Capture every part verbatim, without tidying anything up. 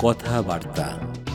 কথাবার্তা।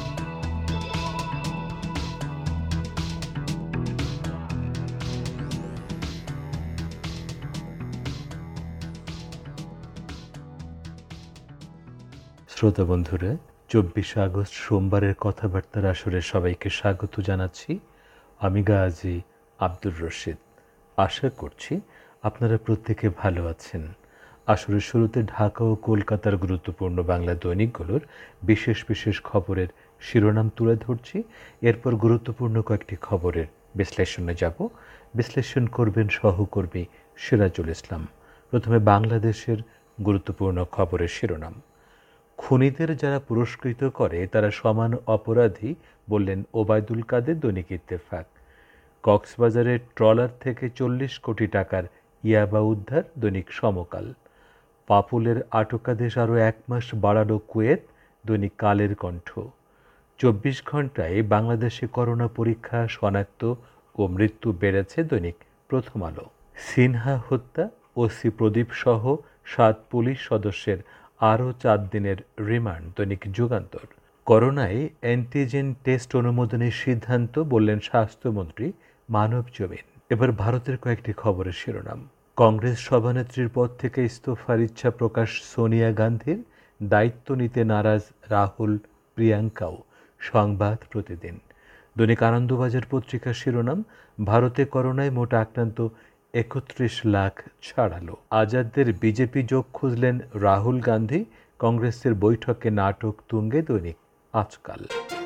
শ্রোতা বন্ধুরা, চব্বিশে আগস্ট সোমবারের কথাবার্তার আসরে সবাইকে স্বাগত জানাচ্ছি। আমি গাজী আব্দুর রশিদ। আশা করছি আপনারা প্রত্যেকে ভালো আছেন। আসরের শুরুতে ঢাকা ও কলকাতার গুরুত্বপূর্ণ বাংলা দৈনিকগুলোর বিশেষ বিশেষ খবরের শিরোনাম তুলে ধরছি। এরপর গুরুত্বপূর্ণ কয়েকটি খবরের বিশ্লেষণে যাব। বিশ্লেষণ করবেন সহকর্মী সিরাজুল ইসলাম। প্রথমে বাংলাদেশের গুরুত্বপূর্ণ খবরের শিরোনাম। খুনিদের যারা পুরস্কৃত করে তারা সমান অপরাধী, বললেন ওবায়দুল কাদের, দৈনিক ইত্তেফাক। কক্সবাজারের ট্রলার থেকে চল্লিশ কোটি টাকার ইয়াবা উদ্ধার, দৈনিক সমকাল। পাপুলের আটকাদেশ আরও এক মাস বাড়ালো কুয়েত, দৈনিক কালের কণ্ঠ। চব্বিশ ঘন্টায় বাংলাদেশে করোনা পরীক্ষা, শনাক্ত ও মৃত্যু বেড়েছে, দৈনিক প্রথম আলো। সিনহা হত্যা, ওসি প্রদীপ সহ সাত পুলিশ সদস্যের আরও চার দিনের রিমান্ড, দৈনিক যুগান্তর। করোনায় অ্যান্টিজেন টেস্ট অনুমোদনের সিদ্ধান্ত, বললেন স্বাস্থ্যমন্ত্রী মানব জমিন। এবার ভারতের কয়েকটি খবরের শিরোনাম। কংগ্রেস সভানেত্রীর পদ থেকে ইস্তফার ইচ্ছা প্রকাশ সোনিয়া গান্ধীর, দায়িত্ব নিতে নারাজ রাহুল, প্রিয়াঙ্কাও, সংবাদ প্রতিদিন। দৈনিক আনন্দবাজার পত্রিকার শিরোনাম, ভারতে করোনায় মোট আক্রান্ত একত্রিশ লাখ ছাড়ালো। আজাদদের বিজেপি যোগ খুঁজলেন রাহুল গান্ধী, কংগ্রেসের বৈঠকে নাটক তুঙ্গে, দৈনিক আজকাল।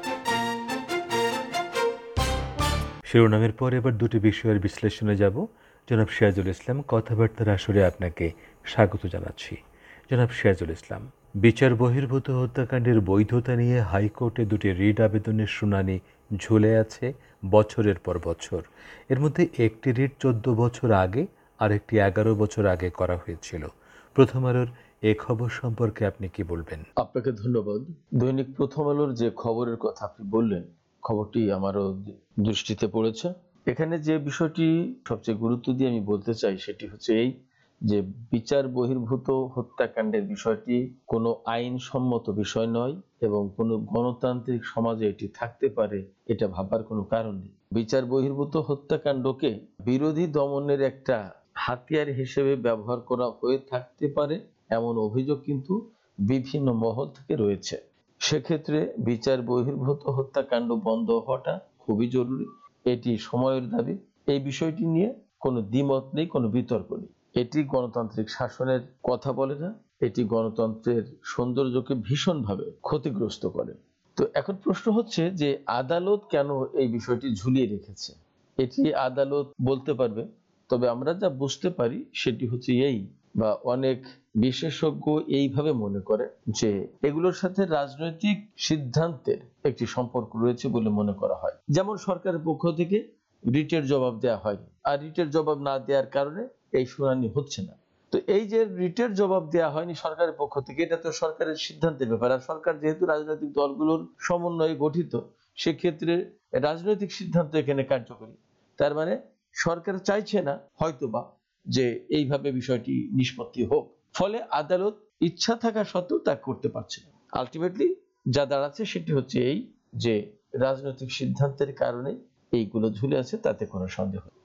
শিরোনামের পর এবার দুটি বিষয়ের বিশ্লেষণে যাব। জনাব সিরাজুল ইসলাম, কথাবার্তার আসরে আপনাকে স্বাগত জানাচ্ছি। জনাব সিরাজুল ইসলাম, বিচার বহির্ভূত হত্যাকাণ্ডের বৈধতা নিয়ে হাইকোর্টে দুটি রিট আবেদনের শুনানি ঝুলে আছে বছরের পর বছর। এর মধ্যে একটি রিট চোদ্দ বছর আগে আর একটি এগারো বছর আগে করা হয়েছিল। প্রথম আলোর এই খবর সম্পর্কে আপনি কি বলবেন? আপনাকে ধন্যবাদ। দৈনিক প্রথম আলোর যে খবরের কথা আপনি বললেন, খবরটি আমারও দৃষ্টিতে পড়েছে। এখানে যে বিষয়টি সবচেয়ে গুরুত্ব দিয়ে আমি বলতে চাই সেটি হচ্ছে এই যে বিচার বহির্ভূত হত্যাকাণ্ডের বিষয়টি কোনো আইনসম্মত বিষয় নয় এবং কোনো গণতান্ত্রিক সমাজে এটি থাকতে পারে এটা ভাবার কোনো কারণ নেই। বিচার বহির্ভূত হত্যাকাণ্ডকে বিরোধী দমনের একটা হাতিয়ার হিসেবে ব্যবহার করা হয়ে থাকতে পারে এমন অভিযোগ কিন্তু বিভিন্ন মহল থেকে রয়েছে। সেক্ষেত্রে বিচার বহির্ভূত হত্যাকাণ্ড বন্ধ হওয়াটা খুবই জরুরি। এটি সময়ের দাবি। এই বিষয়টি নিয়ে কোনো দ্বিমত নেই, কোনো বিতর্ক নেই। এটি গণতান্ত্রিক শাসনের কথা বলে না, এটি গণতন্ত্রের সৌন্দর্যকে ভীষণভাবে ক্ষতিগ্রস্ত করে। তো এখন প্রশ্ন হচ্ছে যে আদালত কেন এই বিষয়টি ঝুলিয়ে রেখেছে? এটি আদালত বলতে পারবে। তবে আমরা যা বুঝতে পারি সেটি হচ্ছে এই, বা অনেক বিশেষজ্ঞ এইভাবে মনে করে যে এগুলোর সাথে রাজনৈতিক সিদ্ধান্তের একটি সম্পর্ক রয়েছে বলে মনে করা হয়। যেমন সরকারের পক্ষ থেকে রিটের জবাব দেওয়া হয়, আর রিটের জবাব না দেওয়ার কারণে এই শুনানি হচ্ছে না। তো এই যে রিটের জবাব দেওয়া হয়নি সরকারের পক্ষ থেকে, এটা তো সরকারের সিদ্ধান্তের ব্যাপার। আর সরকার যেহেতু রাজনৈতিক দলগুলোর সমন্বয়ে গঠিত, সেক্ষেত্রে রাজনৈতিক সিদ্ধান্ত এখানে কার্যকরী। তার মানে সরকার চাইছে না হয়তোবা যে এইভাবে বিষয়টি নিষ্পত্তি হোক, ফলে আদালত ইচ্ছা থাকা সত্ত্বেও তা করতে পারছে না। আলটিমেটলি যা দাঁড়াচ্ছে সেটি হচ্ছে এই যে রাজনৈতিক সিদ্ধান্তের কারণে এইগুলো ঝুলে আছে, তাতে কোনো সন্দেহ নেই।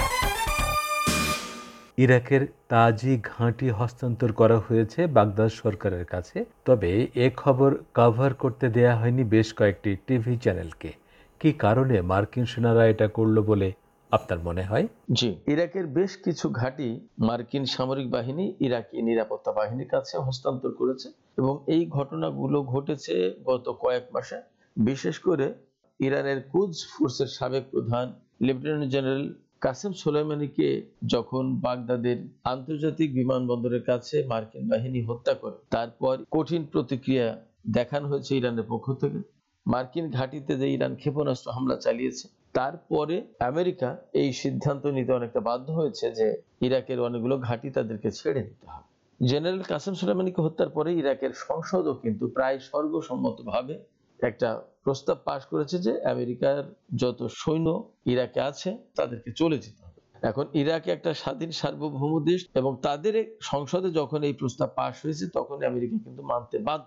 ইরাকের তাজি ঘাঁটি হস্তান্তর করা হয়েছে বাগদাদ সরকারের কাছে। তবে এ খবর কভার করতে দেয়া হয়নি বেশ কয়েকটি টিভি চ্যানেলকে। কি কারণে মার্কিন সেনারা এটা করলো বলে আপনার মনে হয়? জি, ইরাকের বেশ কিছু ঘাঁটি মার্কিন সামরিক বাহিনী ইরাকি নিরাপত্তা বাহিনীর কাছে হস্তান্তর করেছে এবং এই ঘটনাগুলো ঘটেছে গত কয়েক মাসে। বিশেষ করে ইরানের কুদস ফোর্সের সাবেক প্রধান লেফটেন্যান্ট জেনারেল কাসেম সোলাইমানিকে যখন বাগদাদের আন্তর্জাতিক বিমানবন্দরের কাছে মার্কিন বাহিনী হত্যা করে, তারপর কঠিন প্রতিক্রিয়া দেখানো হয়েছে ইরানের পক্ষ থেকে। মার্কিন ঘাঁটিতে যে ইরান ক্ষেপণাস্ত্র হামলা চালিয়েছে, তারপরে আমেরিকা এই সিদ্ধান্ত নিতে অনেকটা বাধ্য হয়েছে যে ইরাকের অনেকগুলো ঘাঁটি তাদেরকে ছেড়ে দিতে হবে। জেনারেল কাসেম সোলাইমানিকে হত্যার পরে ইরাকের সংসদও কিন্তু প্রায় সর্বসম্মতভাবে একটা প্রস্তাব পাশ করেছে যে আমেরিকার যত সৈন্য ইরাকে আছে তাদেরকে চলে যেতে হবে। এখন ইরাকে একটা স্বাধীন সার্বভৌম দেশ এবং তাদের সংসদে যখন এই প্রস্তাব পাশ হয়েছে তখন আমেরিকা কিন্তু মানতে বাধ্য।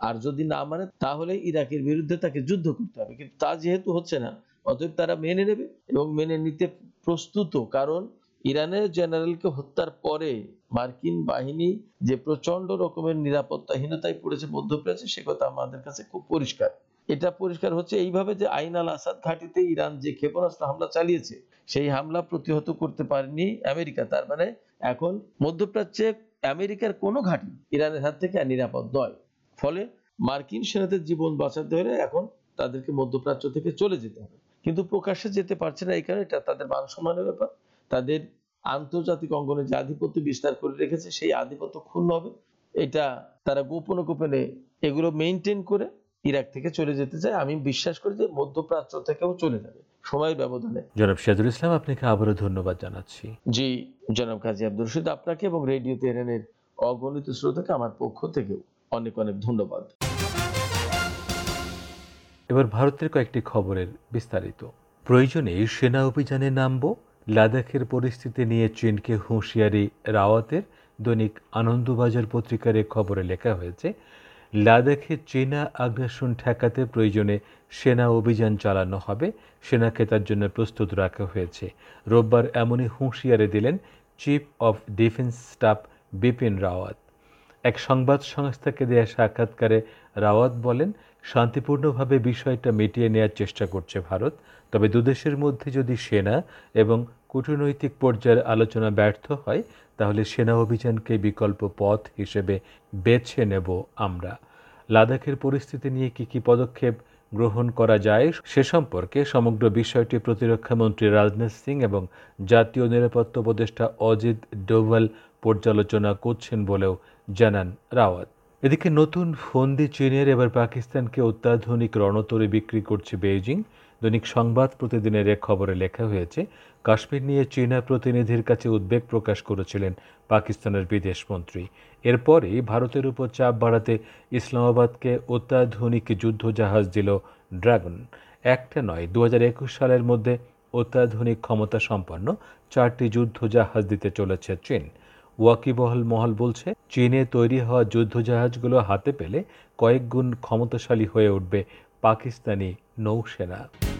আর যদি না মানে তাহলে ইরাকের বিরুদ্ধে তাকে যুদ্ধ করতে হবে, কিন্তু তা যেহেতু হচ্ছে না, অতএব তারা মেনে নেবে এবং মেনে নিতে প্রস্তুত। কারণ ইরানের জেনারেলকে হত্যার পরে মার্কিন বাহিনী যে প্রচন্ড রকমের নিরাপত্তাহীনতায় পড়েছে মধ্যপ্রাচ্যে, সে কথা আমাদের কাছে খুব পরিষ্কার। এটা পরিষ্কার হচ্ছে এইভাবে যে আইন আল আসাদ ঘাঁটিতে ইরান যে ক্ষেপণাস্ত্র হামলা চালিয়েছে, সেই হামলা প্রতিহত করতে পারেনি আমেরিকা। তার মানে এখন মধ্যপ্রাচ্যে আমেরিকার কোনো ঘাঁটি ইরানের হাত থেকে নিরাপদ নয়। ফলে মার্কিন সেনাদের জীবন বাঁচাতে হলে এখন তাদেরকে মধ্যপ্রাচ্য থেকে চলে যেতে হবে, কিন্তু প্রকাশ্যে যেতে পারছে না। এই কারণে এটা তাদের মান সম্মানের ব্যাপার। তাদের আন্তর্জাতিক অঙ্গনে যে আধিপত্য বিস্তার করে রেখেছে, সেই আধিপত্য ক্ষুণ্ণ হবে। এটা তারা গোপনে গোপনে এগুলো মেনটেন করে ইরাক থেকে চলে যেতে চায়। আমি বিশ্বাস করি যে মধ্যপ্রাচ্য থেকেও চলে যাবে সময়ের ব্যবধানে। জনাব সিরাজুল ইসলাম, আপনাকে আবারও ধন্যবাদ জানাচ্ছি। জি জনাব কাজী আব্দুর রশিদ, আপনাকে এবং রেডিও তেহরানের অগণিত শ্রোতাকে আমার পক্ষ থেকেও অনেক অনেক ধন্যবাদ। এবার ভারতের কয়েকটি খবরের বিস্তারিত। প্রয়োজনে সেনা অভিযানে নামব, লাদাখের পরিস্থিতি নিয়ে চীনকে হুঁশিয়ারি রাওয়াতের। দৈনিক আনন্দবাজার পত্রিকার এক খবরে লেখা হয়েছে, লাদাখে চীনা আগ্রাসন ঠেকাতে প্রয়োজনে সেনা অভিযান চালানো হবে, সেনাকে তার জন্য প্রস্তুত রাখা হয়েছে। রোববার এমনই হুঁশিয়ারি দিলেন chief of defence staff Bipin Rawat. এক সংবাদ সংস্থাকে দেয়া সাক্ষাৎকারে রাওয়াত বলেন, শান্তিপূর্ণভাবে বিষয়টা মিটিয়ে নেওয়ার চেষ্টা করছে ভারত, তবে দুদেশের মধ্যে যদি সেনা এবং কূটনৈতিক পর্যায়ের আলোচনা ব্যর্থ হয়, তাহলে সেনা অভিযানকে বিকল্প পথ হিসেবে বেছে নেব আমরা। লাদাখের পরিস্থিতি নিয়ে কী কী পদক্ষেপ গ্রহণ করা যায় সে সম্পর্কে সমগ্র বিষয়টি প্রতিরক্ষামন্ত্রী রাজনাথ সিং এবং জাতীয় নিরাপত্তা উপদেষ্টা অজিত ডোভাল পর্যালোচনা করছেন বলেও জানান রাওয়াত। এদিকে নতুন ফন্দি চীনের, এবার পাকিস্তানকে অত্যাধুনিক রণতরী বিক্রি করছে বেইজিং। দৈনিক সংবাদ প্রতিদিনের এক খবরে লেখা হয়েছে, কাশ্মীর নিয়ে চীনা প্রতিনিধির কাছে উদ্বেগ প্রকাশ করেছিলেন পাকিস্তানের বিদেশমন্ত্রী। এরপরই ভারতের উপর চাপ বাড়াতে ইসলামাবাদকে অত্যাধুনিক যুদ্ধজাহাজ দিল ড্রাগন। একটা নয়, দু হাজার একুশ সালের মধ্যে অত্যাধুনিক ক্ষমতা সম্পন্ন চারটি যুদ্ধজাহাজ দিতে চলেছে চীন। ওয়াকিবহাল মহল বলছে, চীনে তৈরি হওয়া যুদ্ধজাহাজগুলো হাতে পেলে কয়েক গুণ ক্ষমতাশালী হয়ে উঠবে পাকিস্তানি নৌসেনা।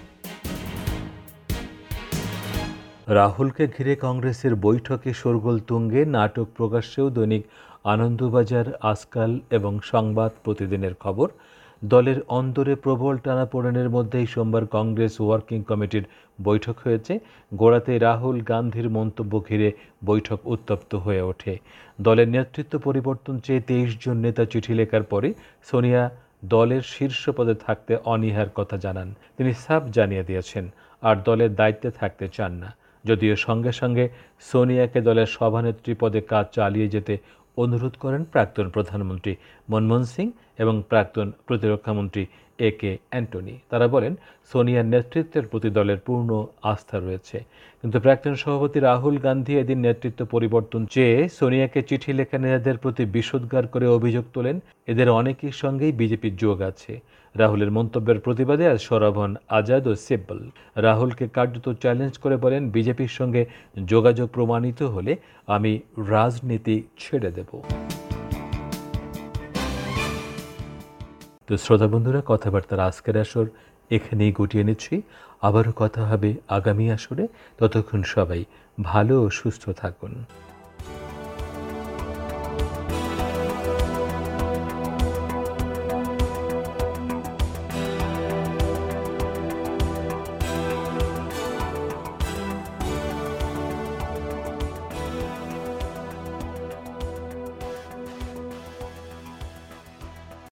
রাহুলকে ঘিরে কংগ্রেসের বৈঠকে শোরগোল তুঙ্গে, নাটক প্রকাশ্যেও দৈনিক আনন্দবাজার, আজকাল এবং সংবাদ প্রতিদিনের খবর। দলের অন্দরে প্রবল টানাপোড়েনের মধ্যেই সোমবার কংগ্রেস ওয়ার্কিং কমিটির বৈঠক হয়েছে। গোড়াতেই রাহুল গান্ধীর মন্তব্য ঘিরে বৈঠক উত্তপ্ত হয়ে ওঠে। দলের নেতৃত্ব পরিবর্তন চেয়ে তেইশ জন নেতা চিঠি লেখার পরে সোনিয়া দলের শীর্ষ পদে থাকতে অনীহার কথা জানান। তিনি সাফ জানিয়ে দিয়েছেন আর দলের দায়িত্বে থাকতে চান না, যদিও সঙ্গে সঙ্গে সোনিয়াকে দলের সভানেত্রী পদে কাজ চালিয়ে যেতে অনুরোধ করেন প্রাক্তন প্রধানমন্ত্রী মনমোহন সিং এবং প্রাক্তন প্রতিরক্ষামন্ত্রী এ কে অ্যান্টনি। তারা বলেন, সোনিয়ার নেতৃত্বের প্রতি দলের পূর্ণ আস্থা রয়েছে। কিন্তু প্রাক্তন সভাপতি রাহুল গান্ধী এদিন নেতৃত্ব পরিবর্তন চেয়ে সোনিয়াকে চিঠি লেখা নেতাদের প্রতি বিষোদ্গার করে অভিযোগ তোলেন, এদের অনেকের সঙ্গেই বিজেপির যোগ আছে। রাহুলের মন্তব্যের প্রতিবাদে আজ সরাভন আজাদ ও সিব্বল রাহুলকে কার্যত চ্যালেঞ্জ করে বলেন, বিজেপির সঙ্গে যোগাযোগ প্রমাণিত হলে আমি রাজনীতি ছেড়ে দেব। তো শ্রোতা বন্ধুরা, কথাবার্তার আজকের আসর এখানেই গুটিয়ে নিচ্ছি। আবারও কথা হবে আগামী আসরে। ততক্ষণ সবাই ভালো ও সুস্থ থাকুন।